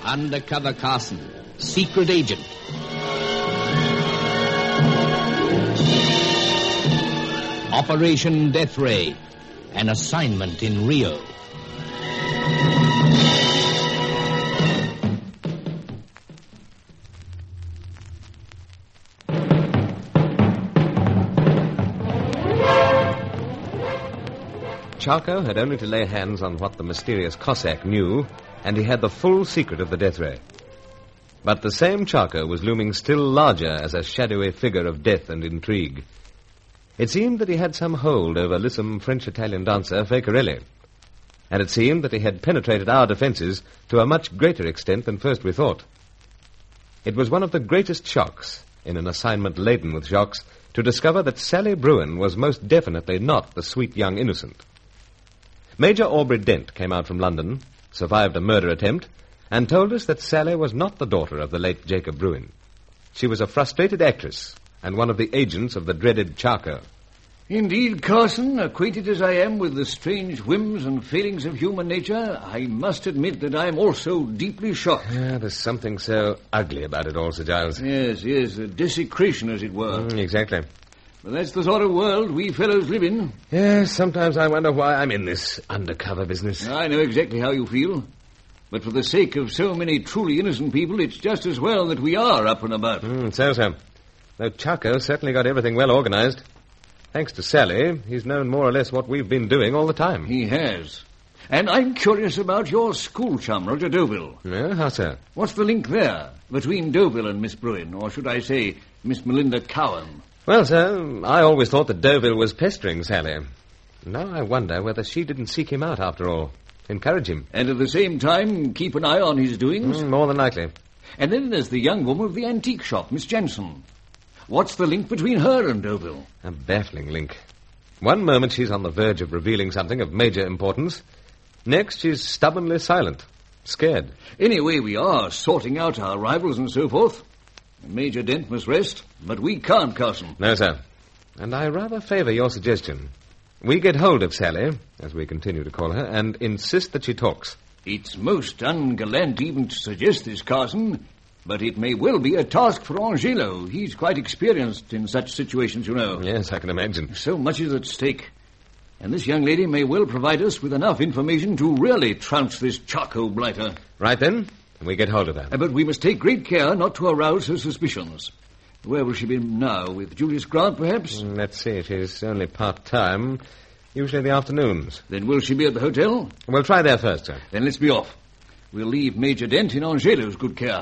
Undercover Carson, secret agent. Operation Death Ray, an assignment in Rio. Charco had only to lay hands on what the mysterious Cossack knew, and he had the full secret of the death ray. But the same Charco was looming still larger as a shadowy figure of death and intrigue. It seemed that he had some hold over lissom French-Italian dancer Facorelli, and it seemed that he had penetrated our defenses to a much greater extent than first we thought. It was one of the greatest shocks, in an assignment laden with shocks, to discover that Sally Bruin was most definitely not the sweet young innocent. Major Aubrey Dent came out from London, survived a murder attempt, and told us that Sally was not the daughter of the late Jacob Bruin. She was a frustrated actress and one of the agents of the dreaded Charco. Indeed, Carson, acquainted as I am with the strange whims and failings of human nature, I must admit that I am also deeply shocked. There's something so ugly about it all, Sir Giles. Yes, a desecration, as it were. Exactly. But that's the sort of world we fellows live in. Yes, sometimes I wonder why I'm in this undercover business. I know exactly how you feel. But for the sake of so many truly innocent people, it's just as well that we are up and about. So. Though Charco certainly got everything well organized. Thanks to Sally, he's known more or less what we've been doing all the time. He has. And I'm curious about your school chum, Roger Deauville. Yeah, how so? What's the link there between Deauville and Miss Bruin, or should I say, Miss Melinda Cowan? Well, sir, I always thought that Deauville was pestering Sally. Now I wonder whether she didn't seek him out after all. Encourage him. And at the same time, keep an eye on his doings? More than likely. And then there's the young woman of the antique shop, Miss Jensen. What's the link between her and Deauville? A baffling link. One moment she's on the verge of revealing something of major importance. Next, she's stubbornly silent, scared. Anyway, we are sorting out our rivals and so forth. Major Dent must rest, but we can't, Carson. No, sir. And I rather favor your suggestion. We get hold of Sally, as we continue to call her, and insist that she talks. It's most ungallant even to suggest this, Carson, but it may well be a task for Angelo. He's quite experienced in such situations, you know. Yes, I can imagine. So much is at stake. And this young lady may well provide us with enough information to really trounce this Charco blighter. Right then, we get hold of her. But we must take great care not to arouse her suspicions. Where will she be now? With Julius Grant, perhaps? Let's see. She's only part-time. Usually in the afternoons. Then will she be at the hotel? We'll try there first, sir. Then let's be off. We'll leave Major Dent in Angelo's good care.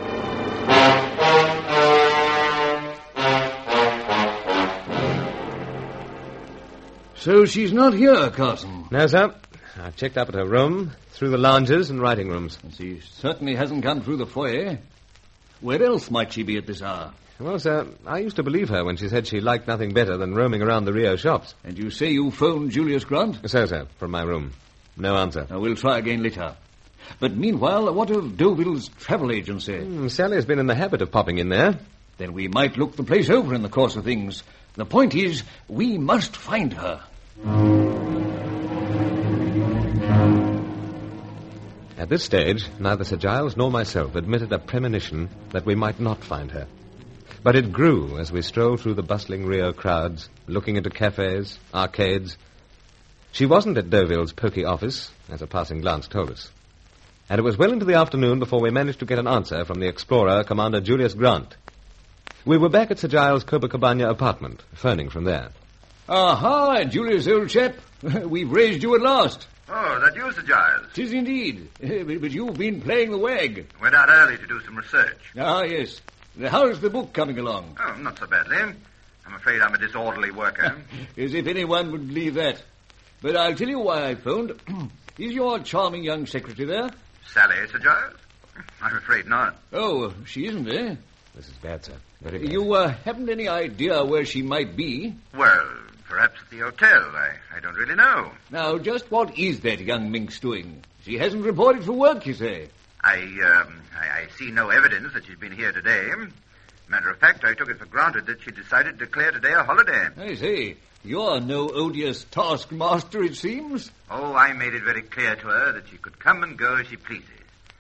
So she's not here, Carson? No, sir. I've checked up at her room, through the lounges and writing rooms. She certainly hasn't come through the foyer. Where else might she be at this hour? Well, sir, I used to believe her when she said she liked nothing better than roaming around the Rio shops. And you say you phoned Julius Grant? So, sir, from my room. No answer. We'll try again later. But meanwhile, what of Deauville's travel agency? Sally's been in the habit of popping in there. Then we might look the place over in the course of things. The point is, we must find her. At this stage, neither Sir Giles nor myself admitted a premonition that we might not find her. But it grew as we strolled through the bustling Rio crowds, looking into cafes, arcades. She wasn't at Deauville's pokey office, as a passing glance told us. And it was well into the afternoon before we managed to get an answer from the explorer, Commander Julius Grant. We were back at Sir Giles' Copacabana apartment, phoning from there. Aha, Julius, old chap. We've raised you at last. Oh, that you, Sir Giles? 'Tis indeed. But you've been playing the wag. Went out early to do some research. Ah, yes. How's the book coming along? Oh, not so badly. I'm afraid I'm a disorderly worker. As if anyone would believe that. But I'll tell you why I phoned. Is your charming young secretary there? Sally, Sir Giles? I'm afraid not. Oh, she isn't, eh? This is bad, sir. Very bad. You haven't any idea where she might be? Well, perhaps at the hotel. I don't really know. Now, just what is that young minx doing? She hasn't reported for work, you say? I see no evidence that she's been here today. Matter of fact, I took it for granted that she decided to declare today a holiday. I say, you're no odious taskmaster, it seems. Oh, I made it very clear to her that she could come and go as she pleases.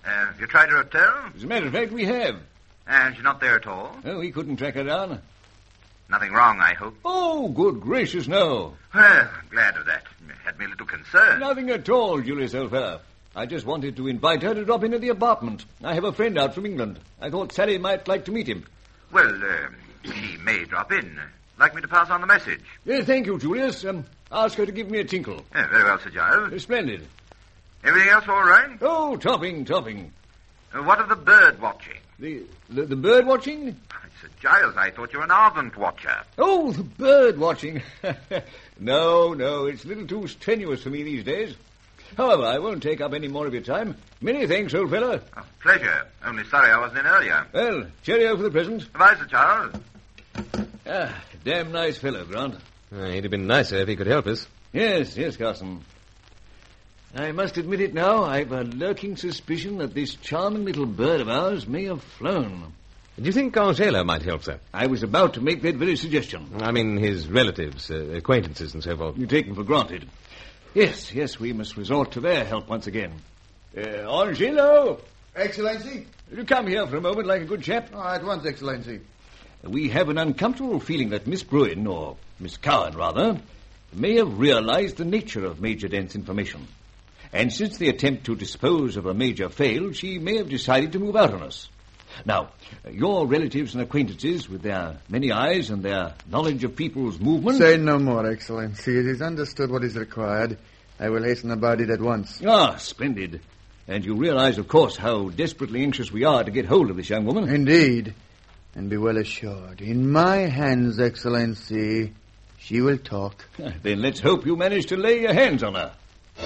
Have you tried her hotel? As a matter of fact, we have. And she's not there at all? Oh, we couldn't track her down. Nothing wrong, I hope. Oh, good gracious, no. Well, I'm glad of that. It had me a little concerned. Nothing at all, Julius, old fellow. I just wanted to invite her to drop into the apartment. I have a friend out from England. I thought Sally might like to meet him. Well, she may drop in. Like me to pass on the message? Thank you, Julius. Ask her to give me a tinkle. Very well, Sir Giles. Splendid. Everything else all right? Oh, topping. What of the bird watching? The bird watching? Sir Giles, I thought you were an ardent watcher. Oh, the bird watching. No, it's a little too strenuous for me these days. However, I won't take up any more of your time. Many thanks, old fellow. Oh, pleasure. Only sorry I wasn't in earlier. Well, cheerio for the present. Goodbye, Sir Charles. Damn nice fellow, Grant. He'd have been nicer if he could help us. Yes, Carson. I must admit it now. I've a lurking suspicion that this charming little bird of ours may have flown. Do you think Angelo might help, sir? I was about to make that very suggestion. I mean, his relatives, acquaintances and so forth. You take them for granted. Yes, we must resort to their help once again. Angelo! Excellency? Will you come here for a moment like a good chap? Oh, at once, Excellency. We have an uncomfortable feeling that Miss Bruin, or Miss Cowan, rather, may have realized the nature of Major Dent's information. And since the attempt to dispose of a major failed, she may have decided to move out on us. Now, your relatives and acquaintances, with their many eyes and their knowledge of people's movements... Say no more, Excellency. It is understood what is required. I will hasten about it at once. Ah, splendid. And you realize, of course, how desperately anxious we are to get hold of this young woman. Indeed. And be well assured, in my hands, Excellency, she will talk. Then let's hope you manage to lay your hands on her.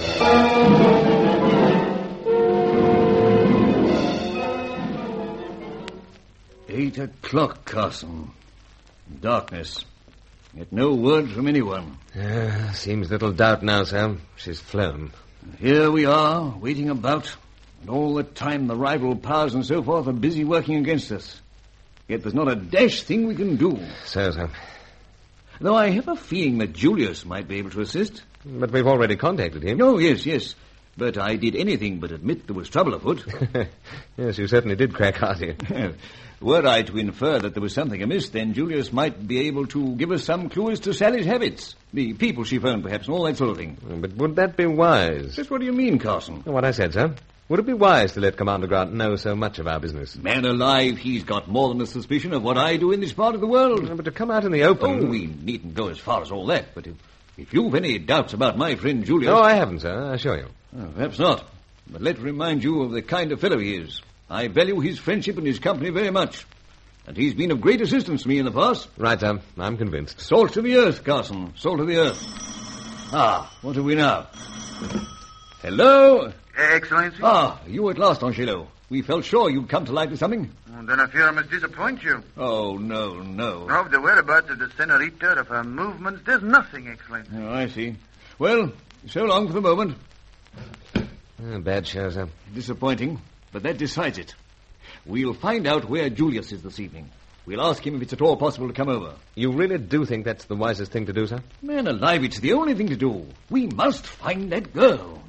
8 o'clock, Carson. Darkness. Yet no word from anyone. Seems little doubt now, sir. She's flown. Here we are, waiting about. And all the time the rival powers and so forth are busy working against us. Yet there's not a dash thing we can do. So, sir. Though I have a feeling that Julius might be able to assist. But we've already contacted him. Oh, yes. But I did anything but admit there was trouble afoot. Yes, you certainly did crack hearty. Were I to infer that there was something amiss, then Julius might be able to give us some clue as to Sally's habits. The people she phoned, perhaps, and all that sort of thing. But would that be wise? Just what do you mean, Carson? What I said, sir. Would it be wise to let Commander Grant know so much of our business? Man alive, he's got more than a suspicion of what I do in this part of the world. But to come out in the open... Oh, we needn't go as far as all that, but if you've any doubts about my friend Julius... No, I haven't, sir, I assure you. Perhaps not. But let me remind you of the kind of fellow he is. I value his friendship and his company very much. And he's been of great assistance to me in the past. Right, sir. I'm convinced. Salt to the earth, Carson. Salt to the earth. What have we now? Hello? Excellency? You at last, Angelo. We felt sure you'd come to light with something. Then I fear I must disappoint you. Oh, no. Of the whereabouts of the senorita, of her movements, there's nothing, Excellency. Oh, I see. Well, so long for the moment. Bad show, sir. Disappointing, but that decides it. We'll find out where Julius is this evening. We'll ask him if it's at all possible to come over. You really do think that's the wisest thing to do, sir? Man alive, it's the only thing to do. We must find that girl.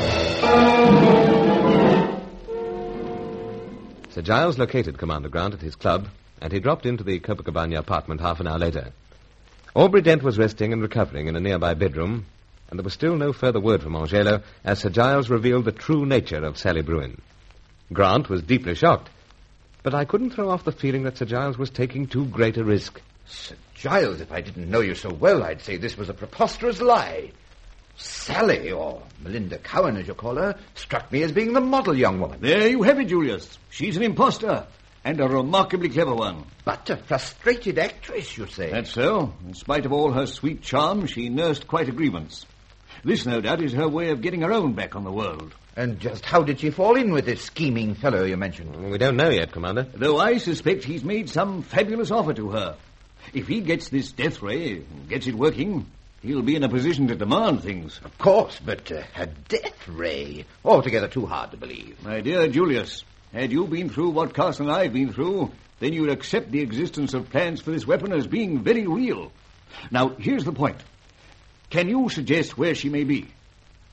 Sir Giles located Commander Grant at his club, and he dropped into the Copacabana apartment half an hour later. Aubrey Dent was resting and recovering in a nearby bedroom, and there was still no further word from Angelo as Sir Giles revealed the true nature of Sally Bruin. Grant was deeply shocked, but I couldn't throw off the feeling that Sir Giles was taking too great a risk. Sir Giles, if I didn't know you so well, I'd say this was a preposterous lie. Sally, or Melinda Cowan, as you call her, struck me as being the model young woman. There you have it, Julius. She's an imposter, and a remarkably clever one. But a frustrated actress, you say? That's so. In spite of all her sweet charm, she nursed quite a grievance. This, no doubt, is her way of getting her own back on the world. And just how did she fall in with this scheming fellow you mentioned? We don't know yet, Commander. Though I suspect he's made some fabulous offer to her. If he gets this death ray, gets it working, he'll be in a position to demand things. Of course, but a death ray, altogether too hard to believe. My dear Julius, had you been through what Carson and I've been through, then you'd accept the existence of plans for this weapon as being very real. Now, here's the point. Can you suggest where she may be?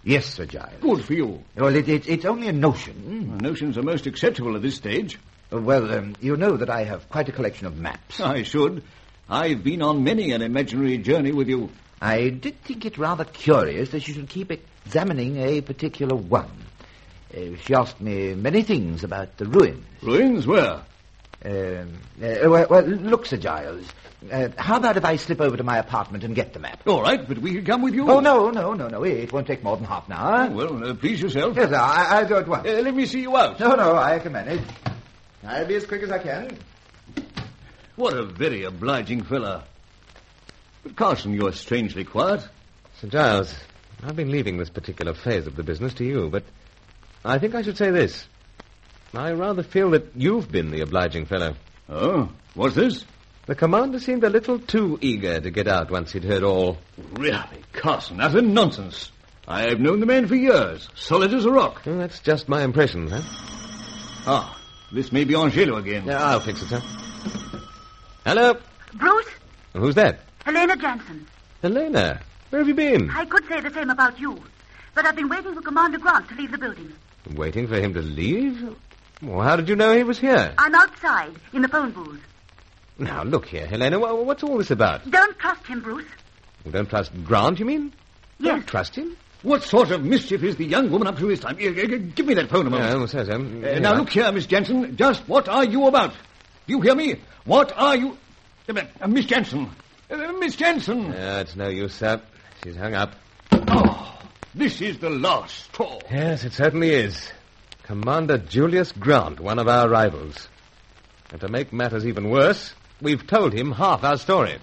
Yes, Sir Giles. Good for you. Well, it's only a notion. Notions are most acceptable at this stage. Well, you know that I have quite a collection of maps. I should. I've been on many an imaginary journey with you. I did think it rather curious that you should keep examining a particular one. She asked me many things about the ruins. Ruins? Where? Well, look, Sir Giles. How about if I slip over to my apartment and get the map? All right, but we can come with you. Oh, no. It won't take more than half an hour. Oh, well, please yourself. Yes, sir, I'll go at once. Let me see you out. No, I can manage. I'll be as quick as I can. What a very obliging fella. But, Carson, you're strangely quiet. Sir Giles, I've been leaving this particular phase of the business to you, but I think I should say this. I rather feel that you've been the obliging fellow. Oh, what's this? The commander seemed a little too eager to get out once he'd heard all. Really, Carson, utter nonsense. I've known the man for years, solid as a rock. Well, that's just my impression, huh? Ah, this may be Angelo again. Yeah, I'll fix it, sir. Hello? Bruce? Who's that? Helena Jansen. Helena. Where have you been? I could say the same about you, but I've been waiting for Commander Grant to leave the building. Waiting for him to leave? Well, how did you know he was here? I'm outside, in the phone booth. Now, look here, Helena, what's all this about? Don't trust him, Bruce. You don't trust Grant, you mean? Yes. Don't trust him? What sort of mischief is the young woman up to this time? Give me that phone a moment. No, sir. Now, look here, Miss Jansen. Just what are you about? Do you hear me? What are you... Miss Jansen. Miss Jansen. It's no use, sir. She's hung up. Oh, this is the last straw. Yes, it certainly is. Commander Julius Grant, one of our rivals. And to make matters even worse, we've told him half our story.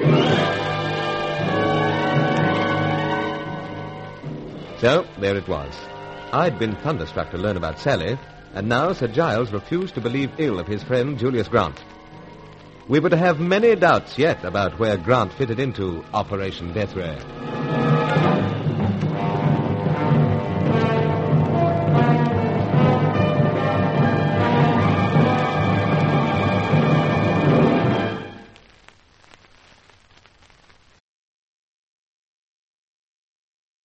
So, there it was. I'd been thunderstruck to learn about Sally, and now Sir Giles refused to believe ill of his friend Julius Grant. We were to have many doubts yet about where Grant fitted into Operation Death Ray.